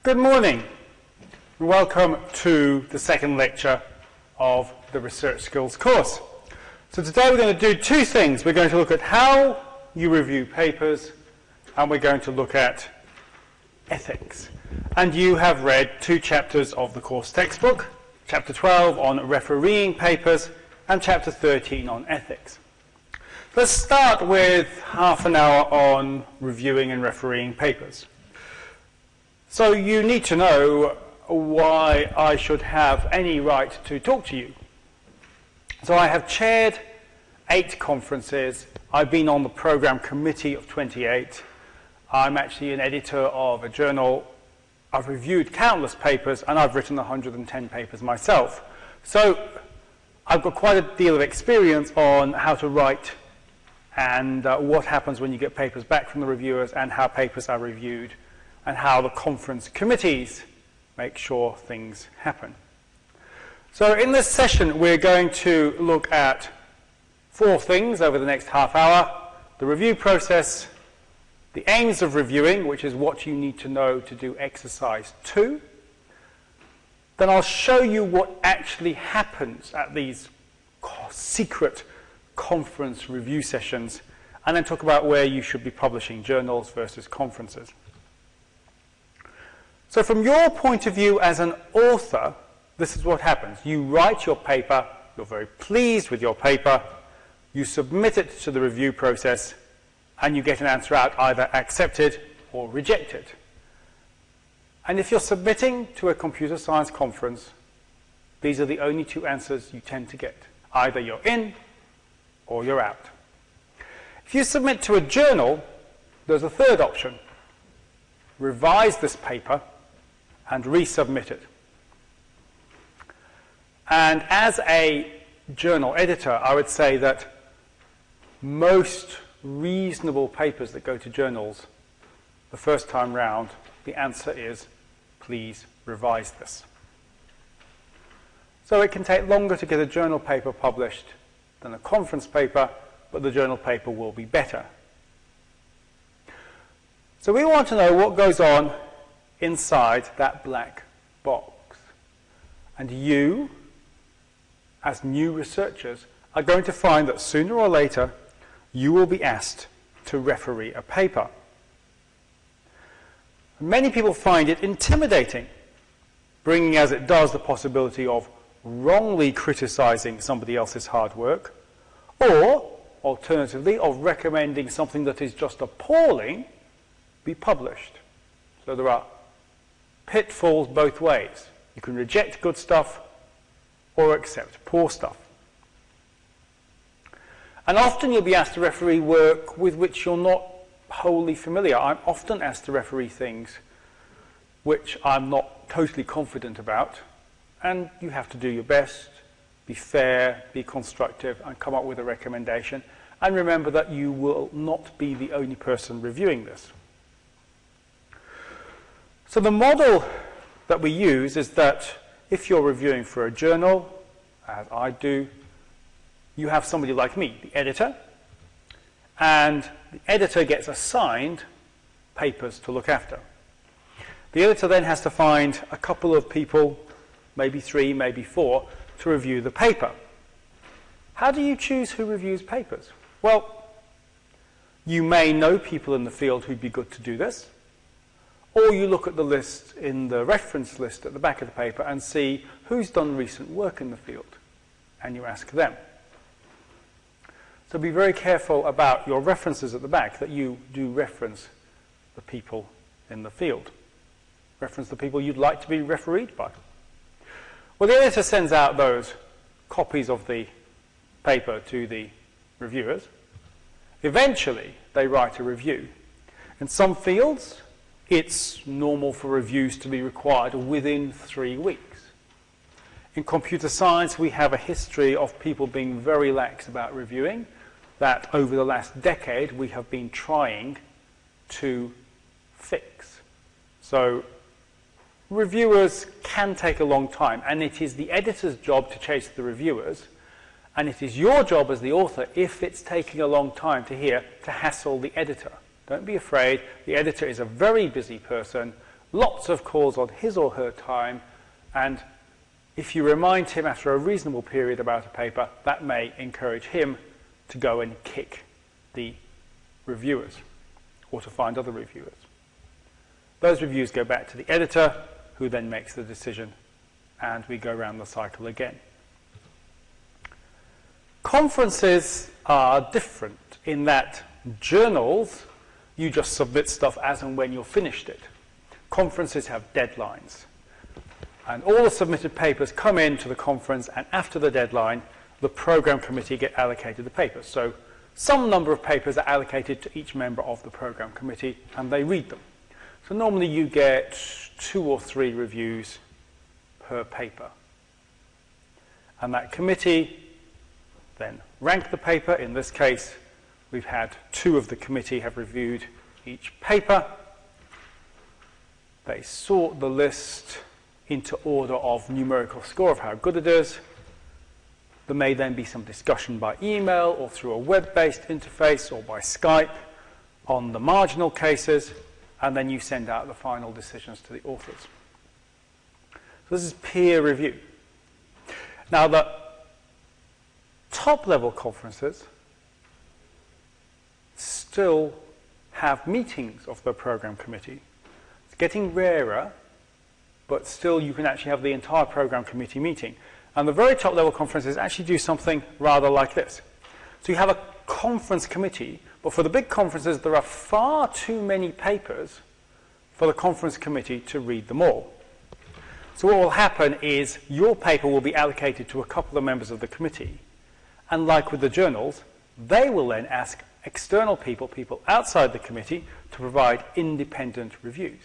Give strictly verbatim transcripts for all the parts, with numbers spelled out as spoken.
Good morning. Welcome to the second lecture of the Research Skills course. So today we're going to do two things. We're going to look at how you review papers, and we're going to look at ethics. And you have read two chapters of the course textbook, chapter twelve on refereeing papers and chapter thirteen on ethics. Let's start with half an hour on reviewing and refereeing papers. So you need to know why I should have any right to talk to you. So I have chaired eight conferences. I've been on the program committee of twenty-eight. I'm actually an editor of a journal. I've reviewed countless papers, and I've written one hundred ten papers myself. So I've got quite a deal of experience on how to write and uh, what happens when you get papers back from the reviewers and how papers are reviewed, and how the conference committees make sure things happen. So in this session, we're going to look at four things over the next half hour: the review process, the aims of reviewing, which is what you need to know to do exercise two. Then I'll show you what actually happens at these secret conference review sessions, and then talk about where you should be publishing journals versus conferences. So from your point of view as an author, this is what happens. You write your paper, you're very pleased with your paper, you submit it to the review process, and you get an answer out, either accepted or rejected. And if you're submitting to a computer science conference, these are the only two answers you tend to get. Either you're in or you're out. If you submit to a journal, there's a third option: revise this paper and resubmit it. And as a journal editor, I would say that most reasonable papers that go to journals the first time round, the answer is, please revise this. So it can take longer to get a journal paper published than a conference paper, but the journal paper will be better. So we want to know what goes on inside that black box. And you, as new researchers, are going to find that sooner or later you will be asked to referee a paper. Many people find it intimidating, bringing as it does the possibility of wrongly criticizing somebody else's hard work, or, alternatively, of recommending something that is just appalling be published. So there are pitfalls both ways. You can reject good stuff or accept poor stuff. And often you'll be asked to referee work with which you're not wholly familiar. I'm often asked to referee things which I'm not totally confident about, and you have to do your best, be fair, be constructive, and come up with a recommendation. And remember that you will not be the only person reviewing this. So the model that we use is that if you're reviewing for a journal, as I do, you have somebody like me, the editor, and the editor gets assigned papers to look after. The editor then has to find a couple of people, maybe three, maybe four, to review the paper. How do you choose who reviews papers? Well, you may know people in the field who'd be good to do this, or you look at the list in the reference list at the back of the paper and see who's done recent work in the field, and you ask them. So be very careful about your references at the back, that you do reference the people in the field. Reference the people you'd like to be refereed by. Well, the editor sends out those copies of the paper to the reviewers. Eventually, they write a review. In some fields, it's normal for reviews to be required within three weeks. In computer science, we have a history of people being very lax about reviewing, that over the last decade we have been trying to fix. So reviewers can take a long time, and it is the editor's job to chase the reviewers, and it is your job as the author, if it's taking a long time to hear, to hassle the editor. Don't be afraid. The editor is a very busy person lots of calls on his or her time, and if you remind him after a reasonable period about a paper, that may encourage him to go and kick the reviewers or to find other reviewers. Those reviews go back to the editor, who then makes the decision, and we go around the cycle again. Conferences are different in that journals, you just submit stuff as and when you've finished it. Conferences have deadlines. And all the submitted papers come into the conference, and after the deadline, the program committee get allocated the papers. So some number of papers are allocated to each member of the program committee, and they read them. So normally you get two or three reviews per paper. And that committee then rank the paper. In this case, we've had two of the committee have reviewed each paper. They sort the list into order of numerical score of how good it is. There may then be some discussion by email or through a web-based interface or by Skype on the marginal cases, and then you send out the final decisions to the authors. So this is peer review. Now, the top-level conferences still have meetings of the program committee. It's getting rarer, but still you can actually have the entire program committee meeting. And the very top level conferences actually do something rather like this. So you have a conference committee, but for the big conferences there are far too many papers for the conference committee to read them all. So what will happen is your paper will be allocated to a couple of members of the committee, and like with the journals, they will then ask external people, people outside the committee, to provide independent reviews.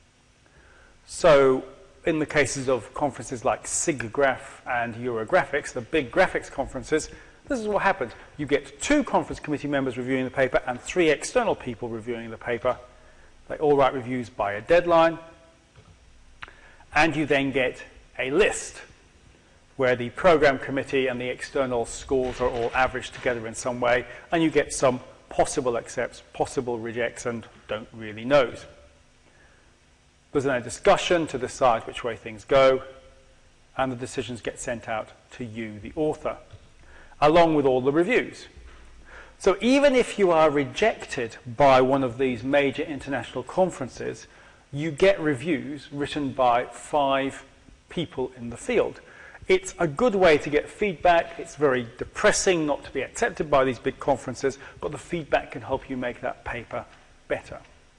So in the cases of conferences like SIGGRAPH and Eurographics, the big graphics conferences, this is what happens. You get two conference committee members reviewing the paper and three external people reviewing the paper. They all write reviews by a deadline. And you then get a list where the program committee and the external scores are all averaged together in some way, and you get some possible accepts, possible rejects, and don't really knows. There's then a discussion to decide which way things go, and the decisions get sent out to you, the author, along with all the reviews. So even if you are rejected by one of these major international conferences, you get reviews written by five people in the field. It's a good way to get feedback. It's very depressing not to be accepted by these big conferences, but the feedback can help you make that paper better.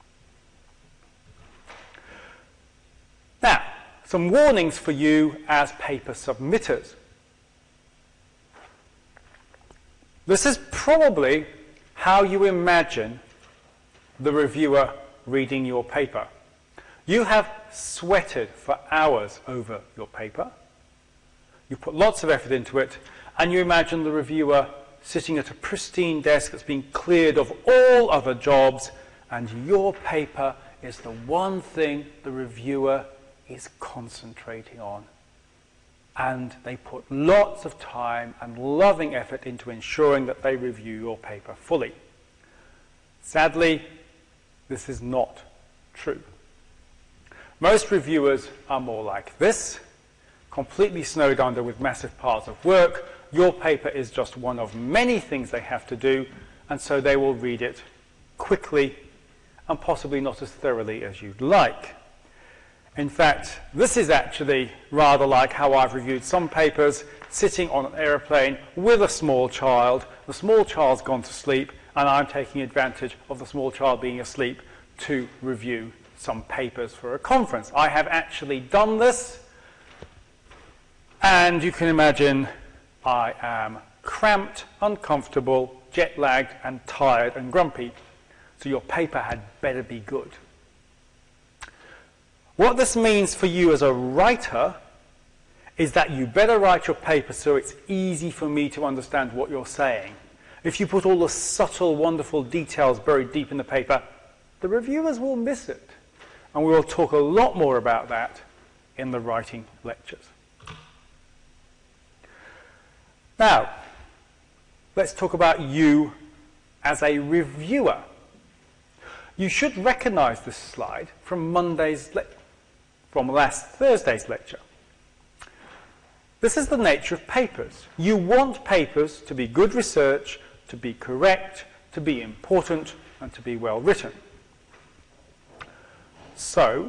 Now, some warnings for you as paper submitters. This is probably how you imagine the reviewer reading your paper. You have sweated for hours over your paper. You put lots of effort into it, and you imagine the reviewer sitting at a pristine desk that's been cleared of all other jobs, and your paper is the one thing the reviewer is concentrating on. And they put lots of time and loving effort into ensuring that they review your paper fully. Sadly, this is not true. Most reviewers are more like this, completely snowed under with massive piles of work. Your paper is just one of many things they have to do, and so they will read it quickly and possibly not as thoroughly as you'd like. In fact, this is actually rather like how I've reviewed some papers sitting on an aeroplane with a small child. The small child's gone to sleep, and I'm taking advantage of the small child being asleep to review some papers for a conference. I have actually done this, and you can imagine I am cramped, uncomfortable, jet-lagged, and tired and grumpy. So your paper had better be good. What this means for you as a writer is that you better write your paper so it's easy for me to understand what you're saying. If you put all the subtle, wonderful details buried deep in the paper, the reviewers will miss it. And we will talk a lot more about that in the writing lectures. Now, let's talk about you as a reviewer. You should recognize this slide from Monday's le from last Thursday's lecture. This is the nature of papers. You want papers to be good research, to be correct, to be important, and to be well written. So,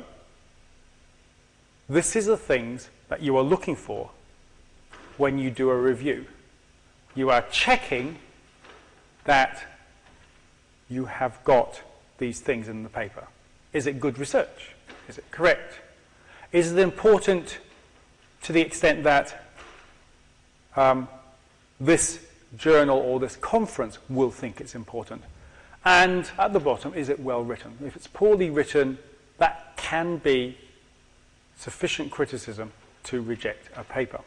this is the things that you are looking for when you do a review. You are checking that you have got these things in the paper. Is it good research? Is it correct? Is it important to the extent that um, this journal or this conference will think it's important? And at the bottom, is it well written? If it's poorly written, that can be sufficient criticism to reject a paper.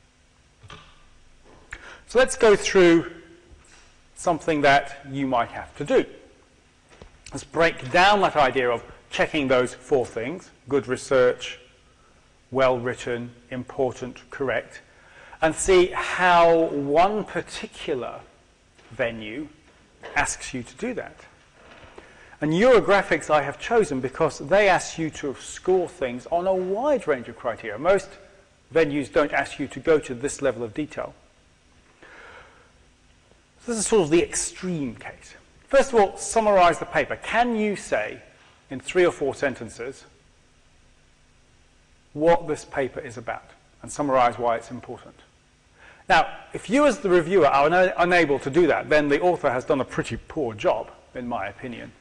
So let's go through something that you might have to do. Let's break down that idea of checking those four things: good research, well written, important, correct, and see how one particular venue asks you to do that. And Eurographics I have chosen because they ask you to score things on a wide range of criteria. Most venues don't ask you to go to this level of detail. So this is sort of the extreme case. First of all, summarize the paper. Can you say in three or four sentences what this paper is about and summarize why it's important? Now, if you as the reviewer are una- unable to do that, then the author has done a pretty poor job, in my opinion.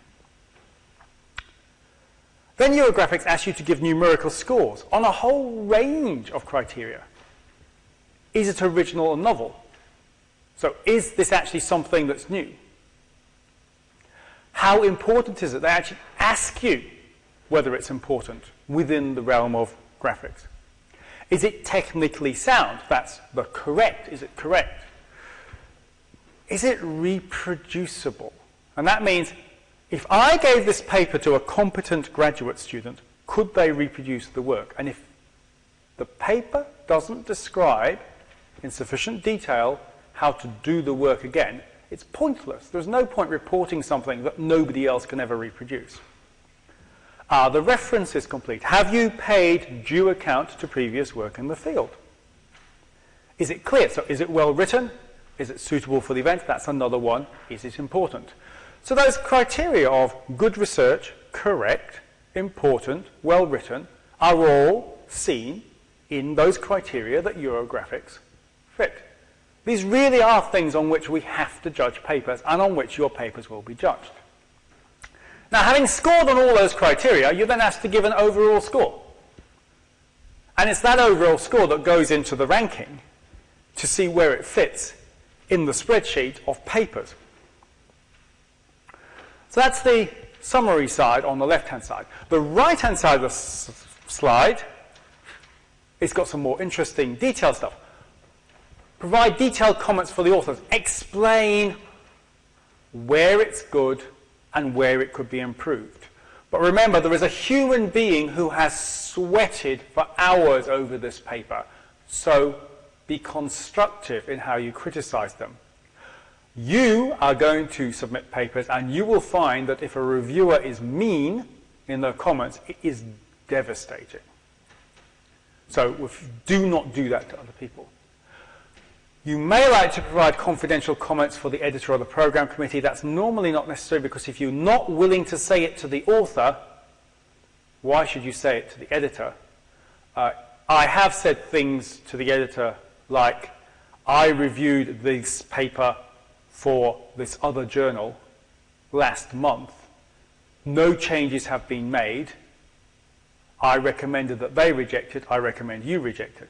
Then Eurographics asks you to give numerical scores on a whole range of criteria. Is it original or novel? So is this actually something that's new? How important is it? They actually ask you whether it's important within the realm of graphics. Is it technically sound? That's the correct. Is it correct? Is it reproducible? And that means if I gave this paper to a competent graduate student, could they reproduce the work? And if the paper doesn't describe in sufficient detail how to do the work again, it's pointless. There's no point reporting something that nobody else can ever reproduce. Are the references complete? Have you paid due account to previous work in the field? Is it clear? So is it well written? Is it suitable for the event? That's another one. Is it important? So those criteria of good research, correct, important, well written, are all seen in those criteria that Eurographics fit. These really are things on which we have to judge papers and on which your papers will be judged. Now, having scored on all those criteria, you're then asked to give an overall score. And it's that overall score that goes into the ranking to see where it fits in the spreadsheet of papers. So that's the summary side on the left-hand side. The right-hand side of the s slide, it's got some more interesting detailed stuff. Provide detailed comments for the authors. Explain where it's good and where it could be improved. But remember, there is a human being who has sweated for hours over this paper. So be constructive in how you criticize them. You are going to submit papers, and you will find that if a reviewer is mean in their comments, it is devastating. So if, do not do that to other people. You may like to provide confidential comments for the editor or the program committee. That's normally not necessary, because if you're not willing to say it to the author, why should you say it to the editor? Uh, I have said things to the editor like, I reviewed this paper for this other journal last month. No changes have been made. I recommended that they reject it. I recommend you reject it.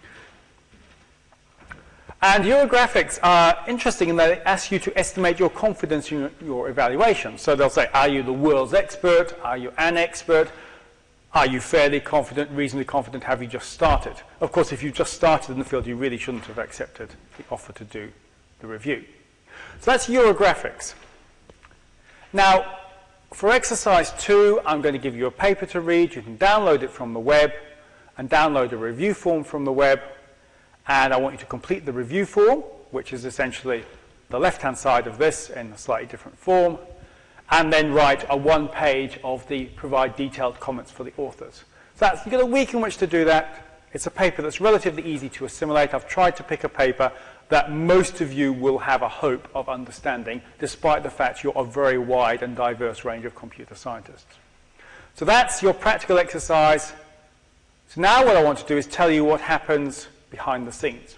And Eurographics are interesting in that they ask you to estimate your confidence in your, your evaluation. So they'll say, are you the world's expert? Are you an expert? Are you fairly confident, reasonably confident? Have you just started? Of course, if you've just started in the field, you really shouldn't have accepted the offer to do the review. So that's Eurographics. Now, for exercise two, I'm going to give you a paper to read. You can download it from the web and download a review form from the web. And I want you to complete the review form, which is essentially the left-hand side of this in a slightly different form, and then write a one page of the provide detailed comments for the authors. So that's, you've got a week in which to do that. It's a paper that's relatively easy to assimilate. I've tried to pick a paper that most of you will have a hope of understanding, despite the fact you're a very wide and diverse range of computer scientists. So that's your practical exercise. So now what I want to do is tell you what happens behind the scenes.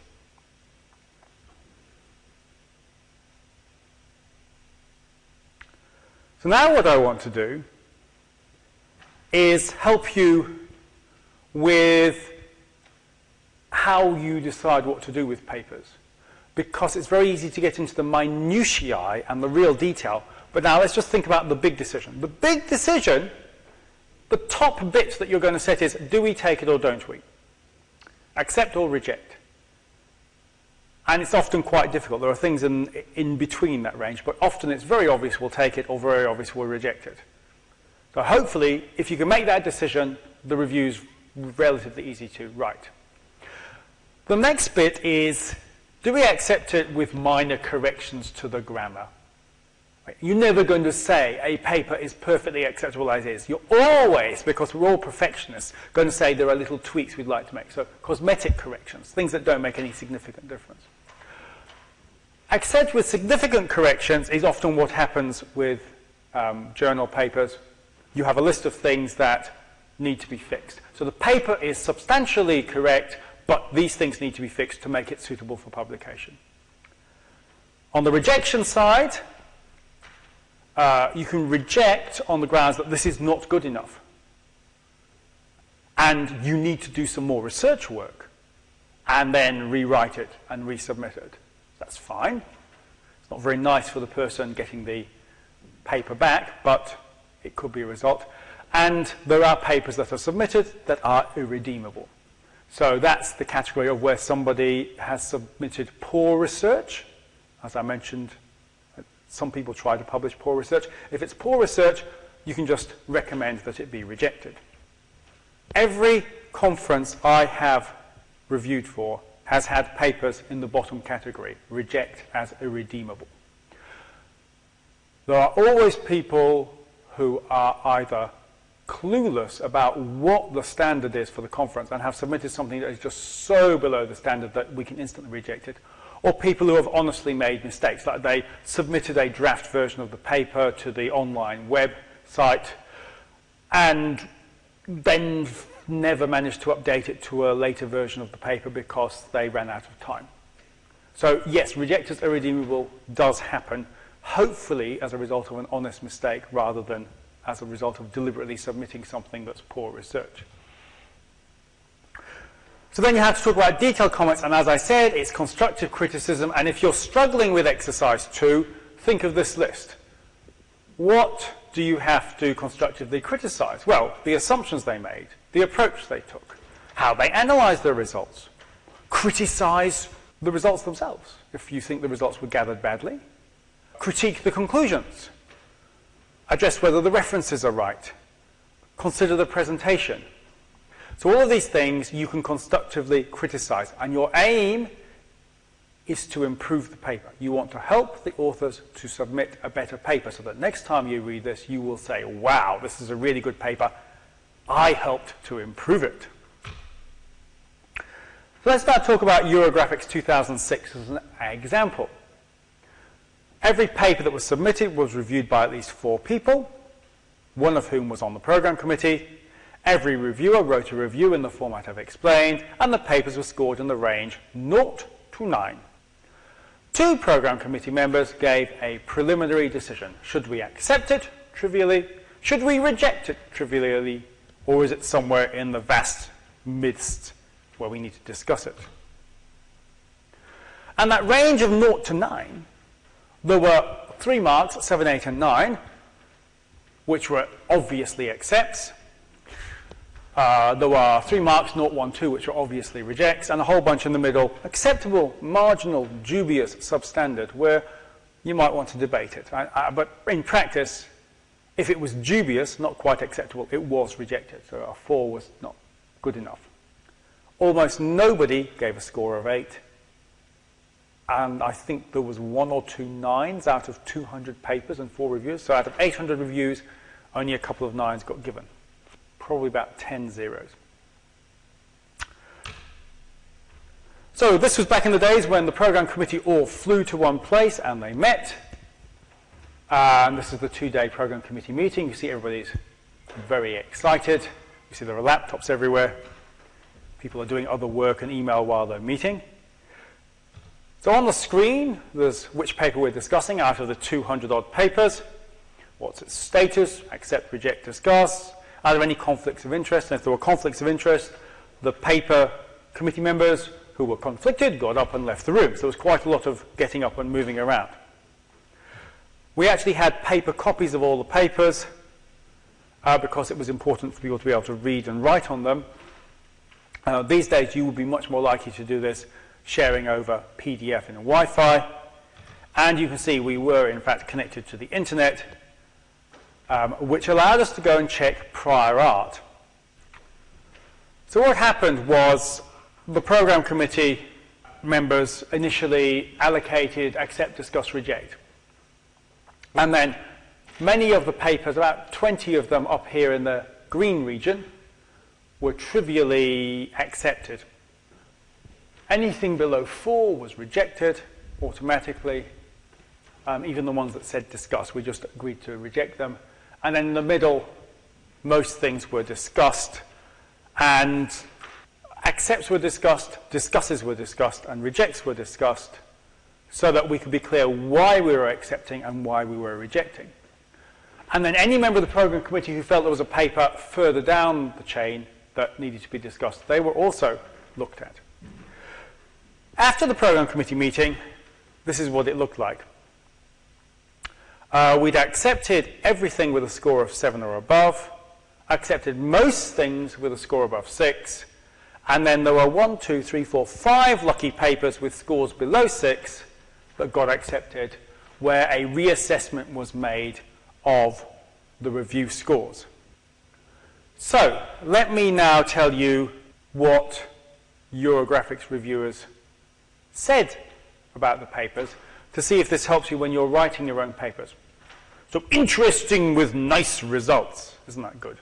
So now what I want to do is help you with how you decide what to do with papers. Because it's very easy to get into the minutiae and the real detail. But now let's just think about the big decision. The big decision, the top bit that you're going to set is, do we take it or don't we? Accept or reject. And it's often quite difficult. There are things in, in between that range, but often it's very obvious we'll take it or very obvious we'll reject it. So hopefully, if you can make that decision, the review's relatively easy to write. The next bit is, do we accept it with minor corrections to the grammar? You're never going to say a paper is perfectly acceptable as is. You're always, because we're all perfectionists, going to say there are little tweaks we'd like to make. So cosmetic corrections, things that don't make any significant difference. Accept with significant corrections is often what happens with um, journal papers. You have a list of things that need to be fixed. So the paper is substantially correct, but these things need to be fixed to make it suitable for publication. On the rejection side, uh, you can reject on the grounds that this is not good enough. And you need to do some more research work and then rewrite it and resubmit it. That's fine. It's not very nice for the person getting the paper back, but it could be a result. And there are papers that are submitted that are irredeemable. So that's the category of where somebody has submitted poor research. As I mentioned, some people try to publish poor research. If it's poor research, you can just recommend that it be rejected. Every conference I have reviewed for has had papers in the bottom category, reject as irredeemable. There are always people who are either clueless about what the standard is for the conference and have submitted something that is just so below the standard that we can instantly reject it, or people who have honestly made mistakes, like they submitted a draft version of the paper to the online web site and then never managed to update it to a later version of the paper because they ran out of time. So yes, reject as irredeemable does happen, hopefully as a result of an honest mistake rather than as a result of deliberately submitting something that's poor research. So then you have to talk about detailed comments, and as I said, it's constructive criticism, and if you're struggling with exercise two, think of this list. What do you have to constructively criticize? Well, the assumptions they made, the approach they took, how they analyzed their results. Criticize the results themselves, if you think the results were gathered badly. Critique the conclusions. Address whether the references are right. Consider the presentation. So all of these things you can constructively criticize, and your aim is to improve the paper. You want to help the authors to submit a better paper so that next time you read this, you will say, wow, this is a really good paper. I helped to improve it. So let's now talk about Eurographics two thousand six as an example. Every paper that was submitted was reviewed by at least four people, one of whom was on the program committee. Every reviewer wrote a review in the format I've explained, and the papers were scored in the range zero to nine. Two program committee members gave a preliminary decision. Should we accept it trivially? Should we reject it trivially? Or is it somewhere in the vast midst where we need to discuss it? And that range of zero to nine, there were three marks, seven, eight, and nine, which were obviously accepts. Uh, there were three marks, zero, one, two, which were obviously rejects, and a whole bunch in the middle, acceptable, marginal, dubious, substandard, where you might want to debate it. I, I, but in practice, if it was dubious, not quite acceptable, it was rejected. So a four was not good enough. Almost nobody gave a score of eight. And I think there was one or two nines out of two hundred papers and four reviews. So out of eight hundred reviews, only a couple of nines got given. probably about ten zeros. So this was back in the days when the program committee all flew to one place and they met. And this is the two-day program committee meeting. You see everybody's very excited. You see there are laptops everywhere. People are doing other work and email while they're meeting. So on the screen, there's which paper we're discussing out of the two hundred odd papers. What's its status? Accept, reject, discuss. Are there any conflicts of interest? And if there were conflicts of interest, the paper committee members who were conflicted got up and left the room. So there was quite a lot of getting up and moving around. We actually had paper copies of all the papers uh, because it was important for people to be able to read and write on them. Uh, these days, you would be much more likely to do this sharing over P D F and Wi-Fi. And you can see we were, in fact, connected to the internet, um, which allowed us to go and check prior art. So what happened was the program committee members initially allocated accept, discuss, reject. And then many of the papers, about twenty of them up here in the green region, were trivially accepted. Anything below four was rejected automatically. Um, even the ones that said discuss, we just agreed to reject them. And then in the middle, most things were discussed. And accepts were discussed, discusses were discussed, and rejects were discussed, so that we could be clear why we were accepting and why we were rejecting. And then any member of the program committee who felt there was a paper further down the chain that needed to be discussed, they were also looked at. After the program committee meeting, this is what it looked like. Uh, we'd accepted everything with a score of seven or above, accepted most things with a score above six, and then there were one, two, three, four, five lucky papers with scores below six that got accepted, where a reassessment was made of the review scores. So let me now tell you what Eurographics reviewers said about the papers to see if this helps you when you're writing your own papers. So interesting with nice results. Isn't that good?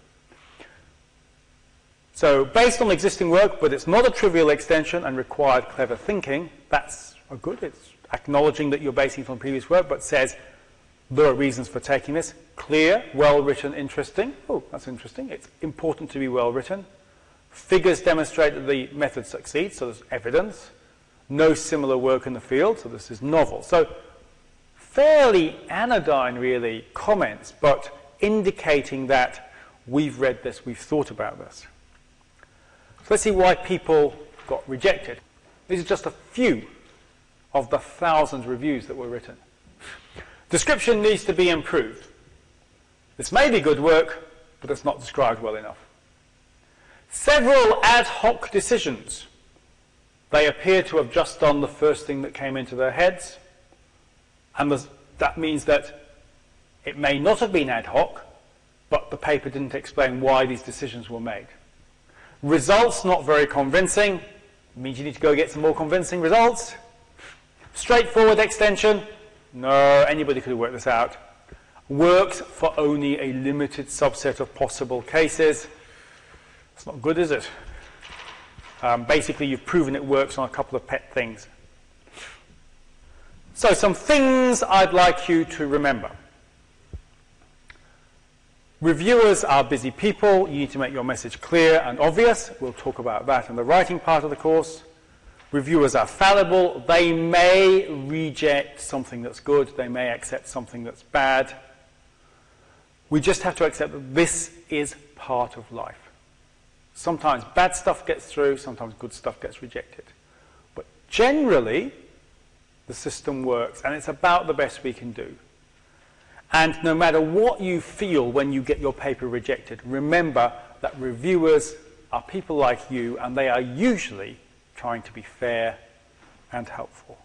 So based on existing work, but it's not a trivial extension and required clever thinking, that's a good. It's acknowledging that you're basing it on previous work, but says there are reasons for taking this. Clear, well-written, interesting. Oh, that's interesting. It's important to be well-written. Figures demonstrate that the method succeeds, so there's evidence. No similar work in the field, so this is novel. So fairly anodyne, really, comments, but indicating that we've read this, we've thought about this. So let's see why people got rejected. These are just a few of the thousands reviews that were written. Description needs to be improved. This may be good work, but it's not described well enough. Several ad hoc decisions. They appear to have just done the first thing that came into their heads, and that means that it may not have been ad hoc, but the paper didn't explain why these decisions were made. Results not very convincing. It means you need to go get some more convincing results. Straightforward extension. No, anybody could have worked this out. Works for only a limited subset of possible cases. It's not good, is it? Um, basically, you've proven it works on a couple of pet things. So some things I'd like you to remember. Reviewers are busy people. You need to make your message clear and obvious. We'll talk about that in the writing part of the course. Reviewers are fallible. They may reject something that's good. They may accept something that's bad. We just have to accept that this is part of life. Sometimes bad stuff gets through, sometimes good stuff gets rejected. But generally, the system works, and it's about the best we can do. And no matter what you feel when you get your paper rejected, remember that reviewers are people like you, and they are usually trying to be fair and helpful.